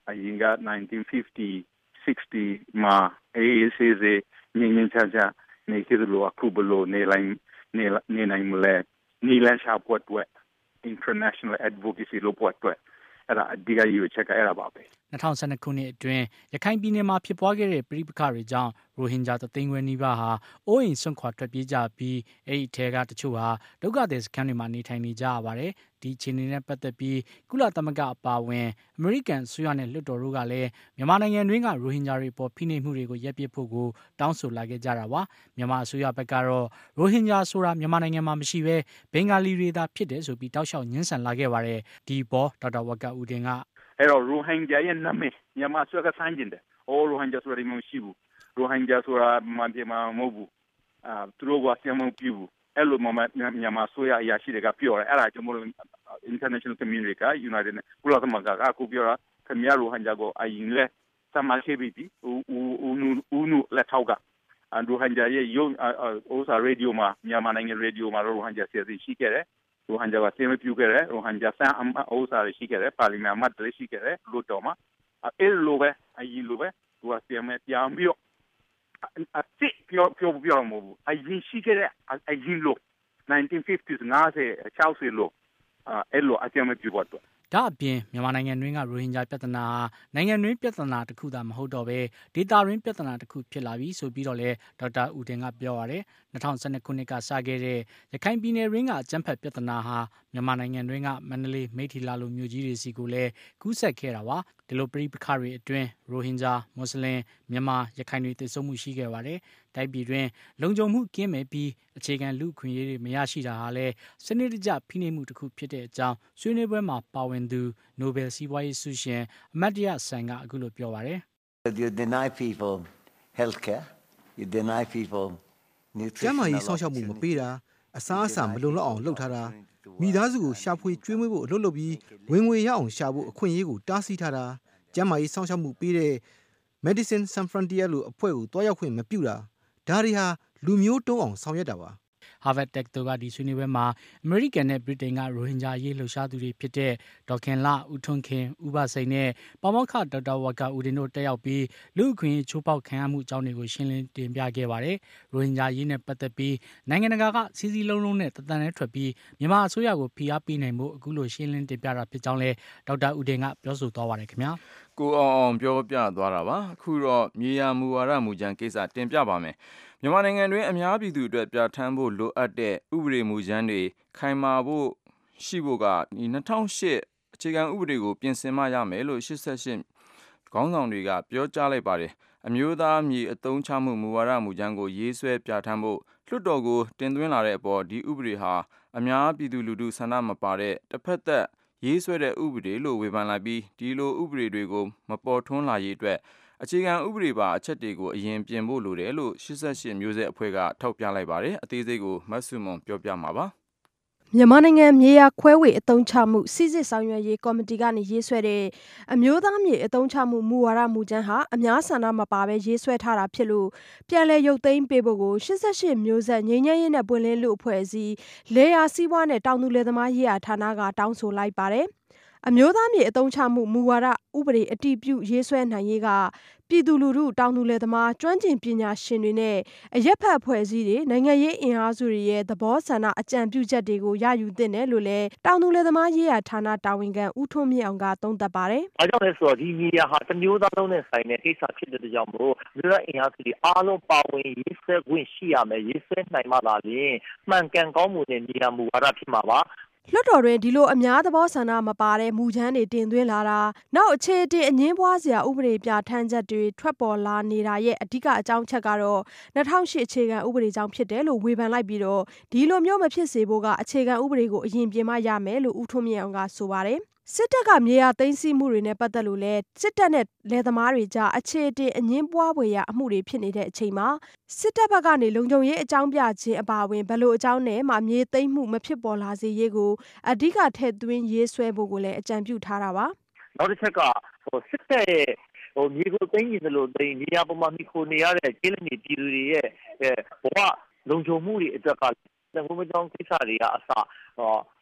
အရင်ကnineteen fifty sixtyမှာအေးအေးဆေးဆေးငြိမ်ငြိမ်ချမ်းချမ်းနေခဲ့လို့အခုဘလို့နေလိုက်နေနေနိုင်မလဲနေလန်းရှာပွတ်ွက် international advocacy လို့ပွတ်ွက်အဲ့ဒါအဓိကယူချက်ကအဲ့ဒါပါပဲ၂၀၁၂ခုနှစ်အတွင်းရခိုင်ပြည်နယ်မှာဖြစ်ပွားခဲ့တဲ့ပြည်ပခါတွေကြောင့်ရိုဟင်ဂျာတသိန်းခွဲနီးပါးဟာအိုးအိမ်ဆွန့်ခွာထွက်ပြေးကြပြီးအဲ့ဒီထဲကတချို့ဟာဒုက္ခသည်စခန်းတွေမှာနေထိုင်နေကြရပါတယ်ဒီအခြေအနေနဲ့ပတ်သက်ပြီးကုလသမဂ္ဂအပါအဝင်အမေရိကန်ဆွေးရနဲ့လွှတ်တော်တို့ကလည်းမြန်မာနိုင်ငံတွင်းကရိုဟင်ဂျာတွေပေါ်ဖိနှိပ်မှုတွေကိုရပ်ပစ်ဖို့ကိုတောင်းဆိုလာခဲ့ကြတာပါမြန်မာအစိုးရဘက်ကတော့ရိုဟင်ဂျာဆိုတာမြန်မာနိုင်ငံမှာမရှိဘဲဘင်္ဂါလီတွေသာဖြစ်တယ်ဆိုပြီးတောက်လျှောက်ညှင်းဆန်လာခဲ့ပါတယ်ဒီပေါ်ဒေါက်တာဝက်ကဦးတင်ကအဲ့တော့ရိုဟင်ဂျာရဲ့နာမည်မြန်မာဆွဲကဆန်းကျင်တယ်။အော်ရိုဟင်ဂျာဆိုတာမရှိဘူး။ရိုဟင်ဂျာဆိုတာမှန်တယ်မှာမဟုတ်ဘူး။အာသူတို့ကဆရာမပြဘူး။အဲ့လိုမှမြန်မာဆွဲရအရာရှိတွေကပြောတယ်။အဲ့ဒါကြောင့်မို့ international community က United ကုလသမဂ္ဂကအခုပြောတာခင်ဗျားရိုဟင်ဂျာကိုအရင်လဲစမခေပြီးဦးဦးဦးနုလက်ထောက်ကရိုဟင်ဂျာရဲ့ရုံဥစားရေဒီယိုမှာမြန်မာနိုင်ငံရေဒီယိုမှာရိုဟင်ဂျာဆက်ရှိခဲ့တယ်။ရိုဟင်ဂျာကဆင်းမပြူခဲ့တယ်ရိုဟင်ဂျာဆန်အဥစားရရှိခဲ့တယ်ပါလီမန်အမတ်တွေရှိခဲ့တယ်လို့တော့မှာအဲ့လိုပဲအရင်လိုပဲသူကဆင်းမပြောင်းပြီးအစ်ပြောပြောပြောမဟုတ်အရင်ရှိခဲ့တဲ့အရင်လိုnineteen fiftiesငါးဆယ်၆ဆယ်လို့အဲ့လိုအဆင်းမပြူတော့ဒါအပြင်မြန်မာနိုင်ငံတွင်းကရိုဟင်ဂျာပြဿနာနိုင်ငံတွင်းပြဿနာတစ်ခုသာမဟုတ်တော့ပဲဒေသတွင်းပြဿနာတစ်ခုဖြစ်လာပြီဆိုပြီးတော့လဲဒေါက်တာဦးတင်ကပြောရတယ်၂၀၁၂ခုနှစ်ကစခဲ့တဲ့ရခိုင်ပြည်နယ်တွင်းကအကြမ်းဖက်ပြဿနာဟာမြန်မာနိုင်ငံတွင်းကမန္တလေးမိထ္ထီလာလိုမြို့ကြီးတွေစီကိုလည်းကူးစက်ခဲ့တာပါဒီလိုပြည်ပခါတွေအတွင်းရိုဟင်ဂျာမွတ်စလင်မြန်မာရခိုင်တွေတည်ဆုံမှုရှိခဲ့ပါတယ်တိုက်ပြည်တွင်လုံခြုံမှုကင်းမဲ့ပြီးအခြေခံလူခွင့်ရေးတွေမရရှိတာဟာလည်းစနစ်တကျဖိနှိပ်မှုတစ်ခုဖြစ်တဲ့အကြောင်းဆွေးနွေးပွဲမှာပါဝင်သူ Nobel စီးပွားရေးဆုရှင်အမတ်တရဆန်ကအခုလိုပြောပါတယ် You deny people healthcare you deny people nutrition ကျန်းမာရေးစောင့်ရှောက်မှုမပေးတာအစားအစာမလုံလောက်အောင်လုပ်ထားတာမိသားစုကိုရှာဖွေကျွေးမွေးဖို့အလုပ်လုပ်ပြီးဝင်ငွေရအောင်ရှာဖို့အခွင့်အရေးကိုတားဆီးထားတာကျန်းမာရေးစောင့်ရှောက်မှုပေးတဲ့ Medicine Sans Frontier လို့အဖွဲ့ကိုတွားရောက်ခွင့်မပြုတာဒါတွေဟာလူမျိုးတုံးအောင်ဆောင်ရွက်တာပါ Harvard Tech တို့ကဒီဆွေးနွေးပွဲမှာအမေရိကန်နဲ့ဗြိတိန်ကရိုဟင်ဂျာရေးလှုပ်ရှားသူတွေဖြစ်တဲ့ဒေါက်ခင်လဦးထွန်းခင်ဦးဘစိန်နဲ့ပေါမောက္ခဒေါက်တာဝကဦးတင်တို့တက်ရောက်ပြီးလူ့အခွင့်အရေးချိုးဖောက်ခံရမှုအကြောင်းတွေကိုရှင်းလင်းတင်ပြခဲ့ပါတယ်။ရိုဟင်ဂျာရေးနဲ့ပတ်သက်ပြီးနိုင်ငံတကာကစီစီလုံးလုံးနဲ့တသန်နဲ့ထွက်ပြီးမြန်မာအစိုးရကိုဖိအားပေးနိုင်မှုအခုလိုရှင်းလင်းတင်ပြတာဖြစ်ကြောင်းလဲဒေါက်တာဦးတင်ကပြောဆိုသွားပါတယ်ခင်ဗျာ။ကိုအောင်အောင်ပြောပြသွားတာပါ။အခုတော့မြေယာမူဝါဒမူကြမ်းကိစ္စတင်ပြပါမယ်။မြန်မာနိုင်ငံတွင်အများပြည်သူအတွက်ပြဋ္ဌာန်းဖို့လိုအပ်တဲ့ဥပဒေမူကြမ်းတွေခိုင်မာဖို့ရှိဖို့ကဒီ၂၀၀၈အခြေခံဥပဒေကိုပြင်ဆင်မှရမယ်လို့၈၈ခေါင်းဆောင်တွေကပြောကြားလိုက်ပါတယ်အမျိုးသားမြေအသုံးချမှုမူဝါဒမူကြမ်းကိုရေးဆွဲပြဋ္ဌာန်းဖို့လွှတ်တော်ကိုတင်သွင်းလာတဲ့အပေါ်ဒီဥပဒေဟာအများပြည်သူလူထုဆန္ဒမပါတဲ့တစ်ဖက်သက်ရေးဆွဲတဲ့ဥပဒေလို့ဝေဖန်လိုက်ပြီးဒီလိုဥပဒေတွေကိုမပေါ်ထွန်းလာရေးအတွက်အခြေခံဥပဒေပါအချက်တွေကိုအရင်ပြင်ဖို့လိုတယ်လို့၈၈မျိုးဆက်အဖွဲ့ကထောက်ပြလိုက်ပါတယ်အသေးစိတ်ကိုမတ်စုမွန်ပြောပြမှာပါမြန်မာနိုင်ငံမြေယာခွဲဝေအသုံးချမှုစစ်စစ်ဆောင်ရွက်ရေးကော်မတီကနေရေးဆွဲတဲ့အမျိုးသားမြေအသုံးချမှုမူဝါဒမူကြမ်းဟာအများဆန္ဒမပါဘဲရေးဆွဲထားတာဖြစ်လို့ပြန်လည်ရုပ်သိမ်းပေးဖို့ကို၈၈မျိုးဆက်ငြိမ်းချမ်းရေးနဲ့ပွင့်လင်းလူအဖွဲ့အစည်းလေယာစီးပွားနဲ့တောင်သူလယ်သမားရေးရာဌာနကတောင်းဆိုလိုက်ပါတယ်အမျိုးသားမြေအသုံးချမှုမူဝါဒဥပဒေအတည်ပြုရေးဆွဲနိုင်ရေးကပြည်သူလူထုတောင်သူလယ်သမားကျွမ်းကျင်ပညာရှင်တွေနဲ့အရက်ဖက်အဖွဲ့အစည်းတွေနိုင်ငံရေးအင်အားစုတွေရဲ့သဘောဆန္ဒအကြံပြုချက်တွေကိုရယူသင့်တယ်လို့လည်းတောင်သူလယ်သမားရေးရာဌာနတာဝန်ခံဦးထွန်းမြင့်အောင်ကသုံးသပ်ပါတယ်။အဲကြောင့်လဲဆိုတော့ဒီမြေယာဟာတစ်မျိုးသားလုံးနဲ့ဆိုင်တဲ့ကိစ္စဖြစ်တဲ့ကြောင့်မို့မြို့အင်အားစုတွေအားလုံးပါဝင်ရေးဆွဲခွင့်ရှိရမယ်ရေးဆွဲနိုင်မှသာလျှင်မှန်ကန်ကောင်းမှုနဲ့မြေယာမူဝါဒဖြစ်မှာပါလွှတ်တော်တွင်ဒီလိုအများသဘောဆန္ဒမပါတဲ့မူချမ်းတွေတင်သွင်းလာတာနောက်အခြေအတင်အငင်းပွားစရာဥပဒေပြဋ္ဌာန်းချက်တွေထွက်ပေါ်လာနေတာရဲ့အဓိကအကြောင်းချက်ကတော့၂၀၀၈အခြေခံဥပဒေကြောင့်ဖြစ်တယ်လို့ဝေဖန်လိုက်ပြီးတော့ဒီလိုမျိုးမဖြစ်စေဖို့ကအခြေခံဥပဒေကိုအရင်ပြင်မှရမယ်လို့ဦးထွန်းမြင့်အောင်ကဆိုပါတယ်စစ်တပ်ကမြေယာသိမ်းဆည်းမှုတွေနဲ့ပတ်သက်လို့လဲစစ်တပ်နဲ့လယ်သမားတွေကြားအခြေအတင်အငင်းပွားဖွယ်ရာအမှုတွေဖြစ်နေတဲ့အချိန်မှာစစ်တပ်ဘက်ကနေလုံခြုံရေးအကြောင်းပြခြင်းအပါအဝင်ဘယ်လိုအကြောင်းနဲ့မှမြေသိမ်းမှုမဖြစ်ပေါ်လာစေရေးကိုအဓိကထည့်သွင်းရေးဆွဲဖို့ကိုလည်းအကြံပြုထားတာပါနောက်တစ်ချက်ကဟိုစစ်တပ်ရဲ့ဟိုမြေကိုသိမ်းရင်လို့သိမ်းမြေယာပေါ်မှာမိခိုနေရတဲ့ကျေးလက်နေပြည်သူတွေရဲ့ဘဝလုံခြုံမှုတွေအတွက်ကငွေမကြောင်းကိစ္စတွေကအစဟို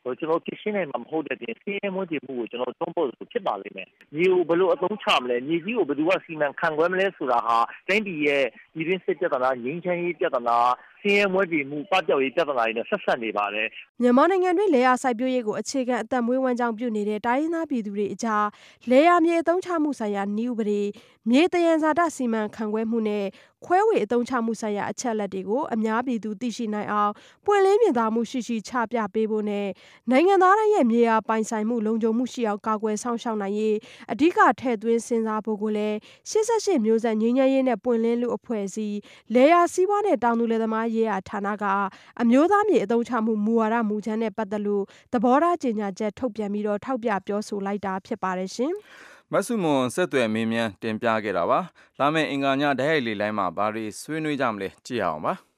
ကျွန်တော်ဖြစ်ရှင်းနိုင်မှာမဟုတ်တဲ့ပြင်စီးရဲမွေးကြည့်မှုကိုကျွန်တော်သုံးဖို့ဖြစ်ပါလိမ့်မယ်။မြေကိုဘယ်လိုအသုံးချမလဲ၊မြေကြီးကိုဘယ်သူကစီမံခန့်ခွဲမလဲဆိုတာဟာတိုင်းပြည်ရဲ့ဒီရင်းစစ်ပြဿနာငြိမ်းချမ်းရေးပြဿနာစီးရဲမွေးကြည့်မှုပပျောက်ရေးပြဿနာတွေနဲ့ဆက်ဆက်နေပါတယ်။မြန်မာနိုင်ငံတွင်းလေယာစိုက်ပျိုးရေးကိုအခြေခံအသက်မွေးဝမ်းကြောင်းပြုနေတဲ့တိုင်းရင်းသားပြည်သူတွေအကြားလေယာမြေအသုံးချမှုဆိုင်ရာနည်းဥပဒေ၊မြေသယံဇာတစီမံခန့်ခွဲမှုနဲ့ခွဲဝေအသုံးချမှုဆိုင်ရာအချက်အလက်တွေကိုအများပြည်သူသိရှိနိုင်အောင်ပွင့်လင်းမြင်သာမှုရှိရှိချပြပေးဖို့နဲ့နိုင်ငံသားတိုင်းရဲ့မြေယာပိုင်ဆိုင်မှုလုံခြုံမှုရှိအောင်ကာကွယ်ဆောင်ရှောက်နိုင်ရေးအဓိကထည့်သွင်းစဉ်းစားဖို့ကိုလည်းရှစ်ဆယ့်ရှစ်မျိုးဆက်ငြိမ်းချမ်းရေးနဲ့ပွင့်လင်းလူအဖွဲ့အစည်းလေယာစီးပွားနဲ့တောင်သူလယ်သမားရေးရာဌာနကအမျိုးသားမြေအသုံးချမှုမူဝါဒမူကြမ်းနဲ့ပတ်သက်လို့သဘောထားကြေညာချက်ထုတ်ပြန်ပြီးတော့ထောက်ပြပြောဆိုလိုက်တာဖြစ်ပါတယ်ရှင်။မဆုမွန်ဆက်သွယ်မေးမြန်းတင်ပြခဲ့တာပါ။လာမယ့်အင်္ဂါညဓာတ်ရိုက်လေလိုင်းမှာဘာတွေဆွေးနွေးကြမလဲကြည့်အောင်ပါ။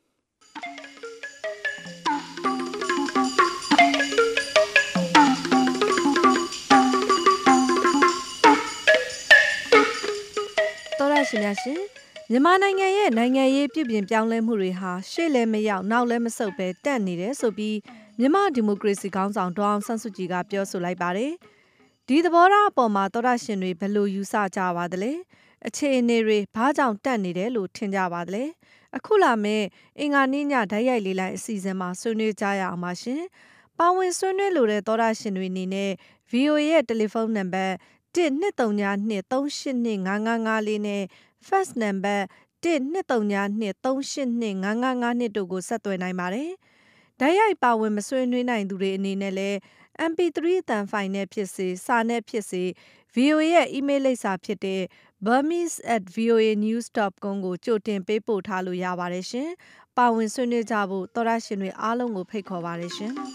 တော်ရရှင်များရှင်မြန်မာနိုင်ငံရဲ့နိုင်ငံရေးပြုပြင်ပြောင်းလဲမှုတွေဟာရှေ့လည်းမရောက်နောက်လည်းမဆုတ်ပဲတန့်နေတယ်ဆိုပြီးမြန်မာဒီမိုကရေစီခေါင်းဆောင်ဒေါ်အောင်ဆန်းစုကြည်ကပြောဆိုလိုက်ပါတယ်။ဒီသဘောထားအပေါ်မှာတော်ရရှင်တွေဘယ်လိုယူဆကြပါသလဲ။အခြေအနေတွေဘာကြောင့်တန့်နေတယ်လို့ထင်ကြပါသလဲ။အခုလာမယ့်အင်္ဂါနေ့ညဓာတ်ရိုက်လေးလိုင်းအစီအစဉ်မှာဆွေးနွေးကြရအောင်ပါရှင်။ပါဝင်ဆွေးနွေးလိုတဲ့တော်ရရှင်တွေအနေနဲ့ ဗွီအိုအေ ရဲ့တယ်လီဖုန်းနံပါတ်တစ်နှစ်သုံးညနှစ်သုံးရှစ်နှစ်ငါးငါးငါးလေးနဲ့ fax နံပါတ်တစ်နှစ်သုံးညနှစ်သုံးရှစ်နှစ်ငါးငါးငါးနှစ်တို့ကိုဆက်သွယ်နိုင်ပါတယ်။ဓာတ်ရိုက်ပါဝင်မဆွေးနွေးနိုင်သူတွေအနေနဲ့လည်း အမ် ပီ သရီ အသံဖိုင်နဲ့ဖြစ်စေစာနဲ့ဖြစ်စေ ဗွီအိုအေ ရဲ့ email လိပ်စာဖြစ်တဲ့ burmese at voanews dot com ကိုကြိုတင်ပေးပို့ထားလို့ရပါတယ်ရှင်။ပါဝင်ဆွေးနွေးကြဖို့သောရရှင်တွေအားလုံးကိုဖိတ်ခေါ်ပါတယ်ရှင်။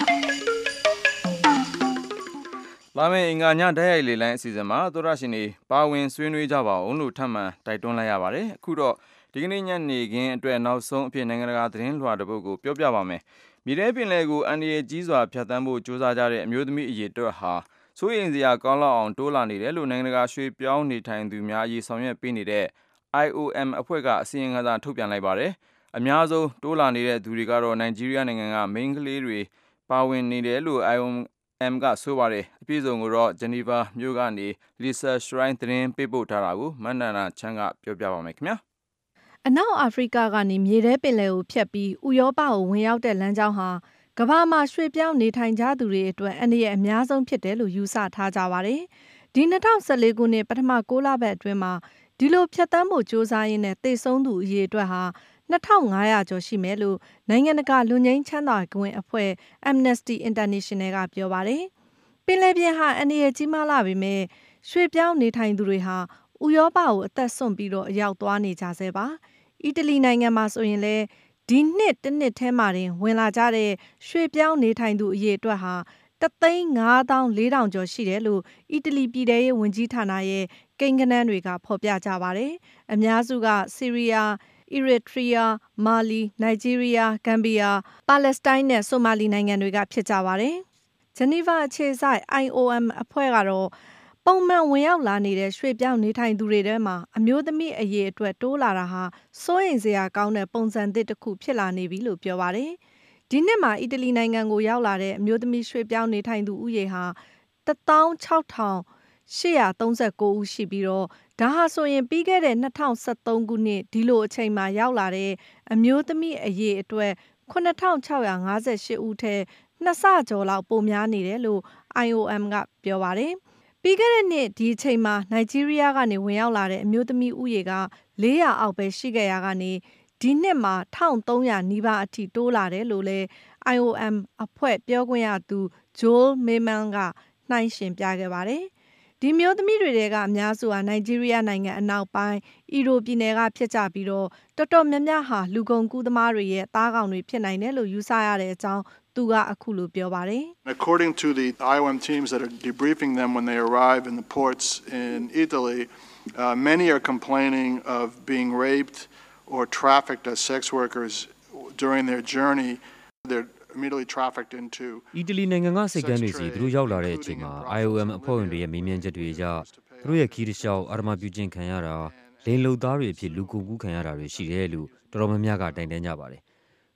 လာမယ့်အင်္ဂါညဓာတ်ရိုက်လေလိုင်းအစီအစဉ်မှာသောရရှင်တွေပါဝင်ဆွေးနွေးကြပါအောင်လို့ထပ်မံတိုက်တွန်းလိုက်ရပါတယ်။အခုတော့ဒီကနေ့ညနေခင်းအတွက်နောက်ဆုံးအဖြစ်နိုင်ငံတကာသတင်းလွှာတစ်ပုဒ်ကိုပြောပြပါမယ်။မြေထဲပင်လယ်ကိုအန္တရာယ်ကြီးစွာဖြတ်သန်းဖို့ကြိုးစားကြတဲ့အမျိုးသမီးအရေးအတွက်ဟာစိုးရိမ်စရာကောင်းလောက်အောင်တိုးလာနေတယ်လို့နိုင်ငံတကာရွှေ့ပြောင်းနေထိုင်သူများအရေးဆောင်ရွက်ပေးနေတဲ့ အိုင် အို အမ် အဖွဲ့ကအစီရင်ခံစာထုတ်ပြန်လိုက်ပါတယ်။အများဆုံးတိုးလာနေတဲ့သူတွေကတော့နိုင်ဂျီးရီးယားနိုင်ငံကမိန်းကလေးတွေပါဝင်နေတယ်လို့ အိုင် အို အမ် ကဆိုပါတယ်။အပြည့်စုံကိုတော့ဂျနီဗာမြို့ကနေ Lisa Schlein သတင်းပေးပို့ထားတာကိုမန္တနာချမ်းကပြောပြပါမယ်ခင်ဗျာ။အနောက်အာဖရိကကနေမြေထဲပင်လယ်ကိုဖြတ်ပြီးဥရောပကိုဝင်ရောက်တဲ့လမ်းကြောင်းဟာကမ္ဘာမှာရွှေ့ပြောင်းနေထိုင်ကြသူတွေအတွက်အန္တရာယ်အများဆုံးဖြစ်တယ်လို့ယူဆထားကြပါတယ်။ဒီ၂၀၁၄ခုနှစ်ပထမကိုးလပတ်အတွင်းမှာဒီလိုဖြတ်သန်းဖို့ကြိုးစားရင်းနဲ့သေဆုံးသူအရေအတွက်ဟာနှစ်ထောင်ငါးရာကျော်ရှိမယ်လို့နိုင်ငံတကာလူငြိမ်းချမ်းသာခွင့်အဖွဲ့ Amnesty International ကပြောပါတယ်။ပင်လယ်ပြင်ဟာအန္တရာယ်ကြီးမားလာပေမဲ့ရွှေ့ပြောင်းနေထိုင်သူတွေဟာဥရောပကိုအသက်ဆွန့်ပြီးတော့အရောက်သွားနေကြဆဲပါ။အီတလီနိုင်ငံမှာဆိုရင်လည်းဒီနှစ်တစ်နှစ်ထဲမှာတင်ဝင်လာကြတဲ့ရွှေ့ပြောင်းနေထိုင်သူအရေအတွက်ဟာတစ်သိန်းငါးသောင်းလေးထောင်ကျော်ရှိတယ်လို့အီတလီပြည်ထောင်ရေးဝန်ကြီးဌာနရဲ့ကိန်းဂဏန်းတွေကဖော်ပြကြပါတယ်။အများစုကဆီးရီးယားအီရီထရီးယား၊မာလီ၊နိုင်ဂျီးရီးယား၊ဂမ်ဘီယာ၊ပါလက်စတိုင်းနဲ့ဆိုမာလီနိုင်ငံတွေကဖြစ်ကြပါတယ်။ဂျနီဗာအခြေစိုက် အိုင် အို အမ် အဖွဲ့ကတော့ပုံမှန်ဝင်ရောက်လာနေတဲ့ရွှေ့ပြောင်းနေထိုင်သူတွေထဲမှာအမျိုးသမီးအရေးအတွက်တိုးလာတာဟာစိုးရိမ်စရာကောင်းတဲ့ပုံစံသစ်တစ်ခုဖြစ်လာနေပြီလို့ပြောပါတယ်။ဒီနှစ်မှာအီတလီနိုင်ငံကိုရောက်လာတဲ့အမျိုးသမီးရွှေ့ပြောင်းနေထိုင်သူဦးရေဟာတစ်သောင်းခြောက်ထောင်ရှစ်ရာသုံးဆယ်ကိုဦးရှိပြီးတော့ဒါဟာဆိုရင်ပြီးခဲ့တဲ့၂၀၁၃ခုနှစ်ဒီလိုအချိန်မှာရောက်လာတဲ့အမျိုးသမီးအရေးအတွက်ခုနှစ်ထောင်ခြောက်ရာငါးဆယ်ရှစ်ဦးထဲနှစ်ဆကျော်လောက်ပိုများနေတယ်လို့ အိုင် အို အမ် ကပြောပါတယ်။ပြီးခဲ့တဲ့နှစ်ဒီအချိန်မှာနိုင်ဂျီးရီးယားကနေဝင်ရောက်လာတဲ့အမျိုးသမီးဦးရေကလေးရာအောက်ပဲရှိခဲ့ရာကနေဒီနှစ်မှာတစ်ထောင်သုံးရာနီးပါးအထိတိုးလာတယ်လို့လည်း အိုင် အို အမ် အဖွဲ့ပြောခွင့်ရသူ Joel Millman ကနှိုင်းယှဉ်ပြခဲ့ပါတယ်။ဒီမျိုးသမီးတွေထဲကအများစုဟာနိုင်ဂျီးရီးယားနိုင်ငံအနောက်ပိုင်းအီရိုပြည်နယ်ကဖြစ်ကြပြီးတော့တော်တော်များများဟာလူကုန်ကူးသမားတွေရဲ့သားကောင်တွေဖြစ်နိုင်တယ်လို့ယူဆရတဲ့အကြောင်းသူကအခုလိုပြောပါတယ်။ According to the အိုင် အို အမ် teams that are debriefing them when they arrive in the ports in Italy, uh, many are complaining of being raped or trafficked as sex workers during their journey. They're immediately trafficked into အီတလီနိုင်ငံကစိတ်ကမ်းတွေစီသူတို့ရောက်လာတဲ့အချိန်မှာ အိုင် အို အမ် အဖွဲ့ဝင်တွေရဲ့မေးမြန်းချက်တွေအရသူတို့ရဲ့ခီးတစ်လျှောက်အာရမပြုကျင့်ခံရတာလိန်လုံသားတွေအဖြစ်လူကုန်ကူးခံရတာတွေရှိတယ်လို့တော်တော်များများကတိုင်တန်းကြပါတယ်။သူ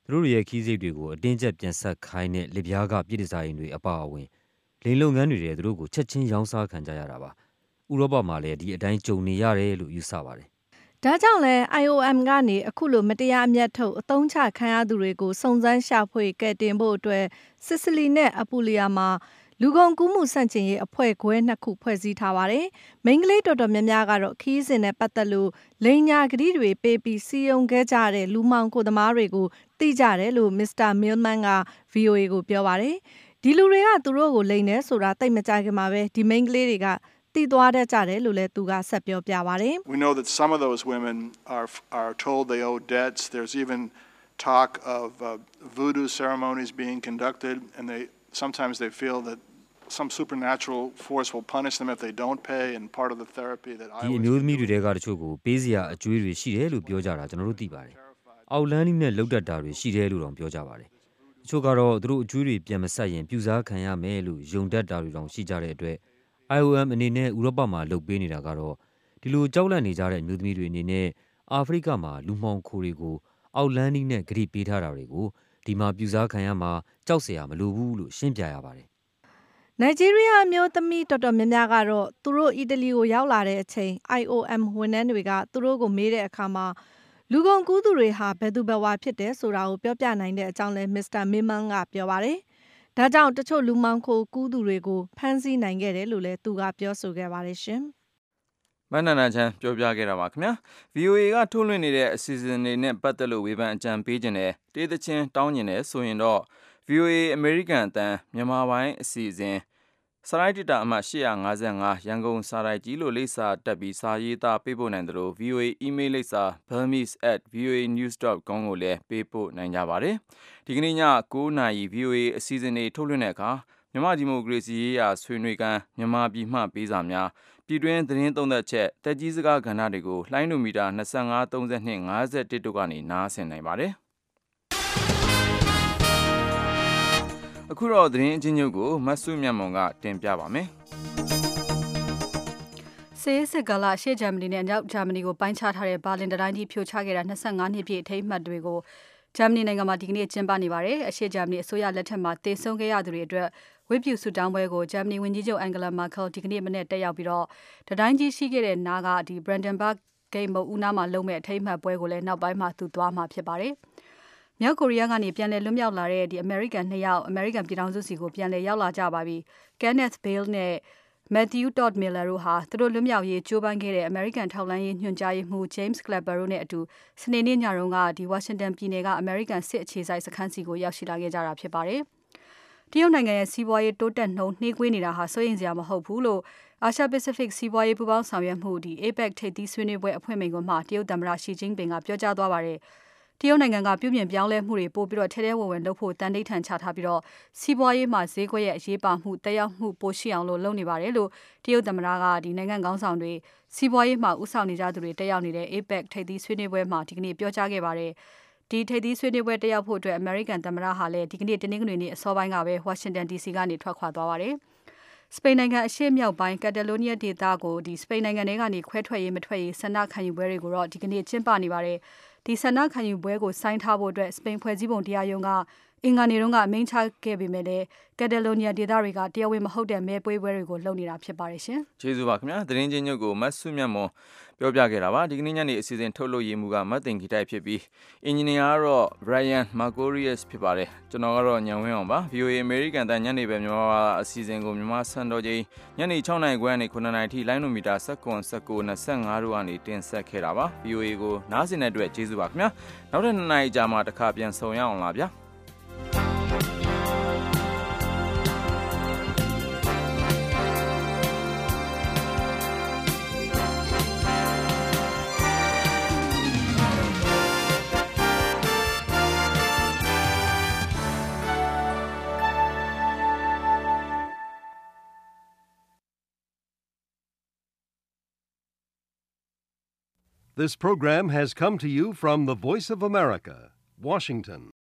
သူတို့ရဲ့ခီးစိတ်တွေကိုအတင်းကျပ်ပြန်ဆက်ခိုင်းတဲ့လစ်ပြားကပြည်တစားရင်တွေအပါအဝင်လိမ်လုပ်ငန်းတွေတဲ့သူတို့ကိုချက်ချင်းရောင်းစားခံကြရတာပါဥရောပမှာလည်းဒီအတိုင်းကြုံနေရတယ်လို့ယူဆပါတယ်ဒါကြောင့်လဲ I O M ကနေအခုလိုမတရားအမျက်ထုတ်အသုံးချခံရသူတွေကိုစုံစမ်းရှာဖွေကယ်တင်ဖို့အတွက်စစ်စလီနဲ့အပူလီယာမှာလူကုန်ကူးမှုစန့်ကျင်ရေးအဖွဲ့ခွဲနှစ်ခုဖွဲ့စည်းထားပါတယ်။မိန်းကလေးတော်တော်များများကတော့ခီးစဉ်နဲ့ပတ်သက်လို့လိန်ညာကတိတွေပေးပြီးစီယုံခဲ့ကြတဲ့လူမှောင်ခိုသမားတွေကိုသိကြတယ်လို့ မစ္စတာ Millman က V O A ကိုပြောပါတယ်။ဒီလူတွေကသူတို့ကိုလိန်တယ်ဆိုတာသိမကြခင်မှာပဲဒီမိန်းကလေးတွေကသိသွားတတ်ကြတယ်လို့လည်းသူကဆက်ပြောပြပါတယ်။ We know that some of those women are are told they owe debts. There's even talk of uh, voodoo ceremonies being conducted, and they sometimes they feel that some supernatural force will punish them if they don't pay, and part of the therapy that I ဒီအမျိုးသမီးတွေကတချို့ကိုပေးစရာအကျွေးတွေရှိတယ်လို့ပြောကြတာကျွန်တော်တို့သိပါတယ်။အောက်လန်းနီးနဲ့လှုပ်တတ်တာတွေရှိတယ်လို့တောင်ပြောကြပါတယ်။တချို့ကတော့သူတို့အကျွေးတွေပြန်မဆက်ရင်ပြူစားခံရမယ်လို့ယုံတတ်တာတွေတောင်ရှိကြတဲ့အတွက် I O M အနေနဲ့ဥရောပမှာလုပ်ပေးနေတာကတော့ဒီလိုကြောက်လန့်နေကြတဲ့အမျိုးသမီးတွေအနေနဲ့အာဖရိကမှာလူမှောင်ခိုတွေကိုအောက်လန်းနီးနဲ့ဂရိပေးထားတာတွေကိုဒီမှာပြူစားခံရမှာကြောက်เสียရမလိုဘူးလို့ရှင်းပြရပါတယ်။နိုင်ဂျီးရီးယားအမျိုးသမီးတော်တော်များများကတော့သူတို့အီတလီကိုရောက်လာတဲ့အချိန် I O M ဝန်ထမ်းတွေကသူတို့ကိုမေးတဲ့အခါမှာလူကုန်ကူးသူတွေဟာဘယ်သူဘယ်ဝါဖြစ်တယ်ဆိုတာကိုပြောပြနိုင်တဲ့အကြောင်းလဲမစ္စတာ Millman ကပြောပါတယ်။ဒါကြောင့်တချို့လူမှောင်ခိုကူးသူတွေကိုဖမ်းဆီးနိုင်ခဲ့တယ်လို့လည်းသူကပြောဆိုခဲ့ပါတယ်ရှင်။မန္တနာချန်ပြောပြခဲ့တာပါခင်ဗျာ။ V O A ကထုတ်လွှင့်နေတဲ့အစီအစဉ်တွေနဲ့ပတ်သက်လို့ဝေဖန်အကြံပေးခြင်းနဲ့တေးသချင်းတောင်းကျင်တယ်ဆိုရင်တော့ V O A အမေရိကန်အသံမြန်မာပိုင်းအစီအစဉ်စာရိုက်ဒေတာအမှတ်eight five fiveရန်ကုန်စာရိုက်ကြီးလို့လိပ်စာတက်ပြီးစာရေးသားပေးပို့နိုင်တယ်လို့ V O A email လိပ်စာ burmese at voanews dot com ကိုလည်းပေးပို့နိုင်ကြပါတယ်။ဒီကနေ့ညnineနာရီ V O A အစီအစဉ်တွေထုတ်လွှင့်တဲ့အခါမြန်မာဒီမိုကရေစီရေးရာဆွေးနွေးခန်းမြန်မာပြည်မှပေးစာများပြည်တွင်းသတင်းသုံးသပ်ချက်တက်ကြီးစကားကဏ္ဍတွေကိုလှိုင်းနိုမီတာtwenty-five thirty-two fifty-oneတို့ကနေနားဆင်နိုင်ပါတယ်။အခုတော့သတင်းအချင်းချုပ်ကိုမဆုမြတ်မွန်ကတင်ပြပါမယ်။ဆေးစစ်ကလာရှေ့ဂျာမနီနဲ့မြောက်ဂျာမနီကိုပိုင်းခြားထားတဲ့ဘာလင်တတိုင်းကြီးဖြိုချခဲ့တာtwenty-fiveနှစ်ပြည့်အထိမ်းအမှတ်တွေကိုဂျာမနီနိုင်ငံမှာဒီကနေ့ကျင်းပနေပါတယ်။အရှေ့ဂျာမနီအစိုးရလက်ထက်မှာတည်ဆုံခဲ့ရသူတွေအတွက်ဝိပုစုတောင်းပွဲကိုဂျာမနီဝန်ကြီးချုပ်အန်ဂလာမာကယ်ဒီကနေ့မနေ့တက်ရောက်ပြီးတော့တတိုင်းကြီးရှိခဲ့တဲ့နားကဒီ Brandenburg Gate မုတ်ဦးနားမှာလုံမဲ့အထိမ်းအမှတ်ပွဲကိုလည်းနောက်ပိုင်းမှာသူသွားမှာဖြစ်ပါတယ်။မြောက်ကိုရီးယားကနေပြန်လည်လွတ်မြောက်လာတဲ့ဒီ American နှစ်ယောက် American ပြည်ထောင်စုစီကိုပြန်လည်ရောက်လာကြပါပြီ။ Kenneth Bale နဲ့ Matthew Todd Miller တို့ဟာသူတို့လွတ်မြောက်ရေးကြိုးပမ်းခဲ့တဲ့ American ထောက်လှမ်းရေးညွှန်ကြားရေးမှူး James Clapper တို့နဲ့အတူစနေနေ့ညတုန်းကဒီ Washington ပြည်နယ်က American စစ်အခြေစိုက်စခန်းစီကိုရောက်ရှိလာခဲ့ကြတာဖြစ်ပါတယ်။တရုတ်နိုင်ငံရဲ့စီးပွားရေးတိုးတက်နှုန်းနှေးကွေးနေတာဟာစိုးရိမ်စရာမဟုတ်ဘူးလို့အာရှ Pacific စီးပွားရေးပူးပေါင်းဆောင်ရွက်မှုဒီ APEC ထိပ်သီးဆွေးနွေးပွဲအဖွင့်မိန့်ခွန်းမှာတရုတ်သမ္မတ Xi Jinping ကပြောကြားသွားပါတယ်။တရုတ်နိုင်ငံကပြုပြင်ပြောင်းလဲမှုတွေပို့ပြီးတော့ထဲထဲဝင်ဝင်လုပ်ဖို့တန်ဋိဌာန်ချထားပြီးတော့စီးပွားရေးမှာဈေးကွက်ရဲ့အရေးပါမှုတက်ရောက်မှုပိုရှိအောင်လို့လုပ်နေပါတယ်လို့တရုတ်သမ္မတကဒီနိုင်ငံခေါင်းဆောင်တွေစီးပွားရေးမှာဥဆောင်နေကြသူတွေတက်ရောက်နေတဲ့ APEC ထိပ်သီးဆွေးနွေးပွဲမှာဒီကနေ့ပြောကြားခဲ့ပါတယ်။ဒီထိပ်သီးဆွေးနွေးပွဲတက်ရောက်ဖို့အတွက် American သမ္မတဟာလည်းဒီကနေ့တနင်္ဂနွေနေ့အစောပိုင်းကပဲ Washington D C ကနေထွက်ခွာသွားပါတယ်။စပိန်နိုင်ငံအရှေ့မြောက်ပိုင်းကက်တလိုနီးယားဒေသကိုဒီစပိန်နိုင်ငံထဲကနေခွဲထွက်ရေးမထွက်ရေးဆန္ဒခံယူပွဲတွေကိုတော့ဒီကနေ့ကျင်းပနေပါတယ်။ဒီဆန္ဒခံယူပွဲကိုဆိုင်းထားဖို့အတွက်စပိန်ဖွဲ့စည်းပုံတရားရုံးကအင်္ဂါနေ့တုန်းကအမိန့်ချခဲ့ပေမဲ့လည်းကက်တလိုနီးယားဒေသတွေကတရားဝင်မဟုတ်တဲ့မဲပွဲပွဲတွေကိုလုပ်နေတာဖြစ်ပါတယ်ရှင်။ကျေးဇူးပါခင်ဗျာ။သတင်းချင်းညုတ်ကိုမတ်ဆုမြတ်မွန်ပြောပြခဲ့တာပါ။ဒီကနေ့ညနေအစီအစဉ်ထုတ်လို့ရမှုကမတ်တင်ဂီတိုက်ဖြစ်ပြီးအင်ဂျင်နီယာကတော့ Brian Margolius ဖြစ်ပါတယ်။ကျွန်တော်ကတော့ညံဝင်းအောင်ပါ။ V O A American တန်ညနေပဲမြန်မာအစီအစဉ်ကိုမြန်မာစံတော်ချိန်ညနေsixနာရီခွဲကနေnineနာရီထိလိုင်းနိုမီတာnineteen nineteen twenty-fiveတို့ကနေတင်ဆက်ခဲ့တာပါ။ V O A ကိုနားဆင်တဲ့အတွက်ကျေးဇူးပါခင်ဗျာ။နောက်ထပ်twoနာရီကြာမှတစ်ခါပြန်ဆုံရအောင်လားဗျာ။ This program has come to you from the Voice of America, Washington.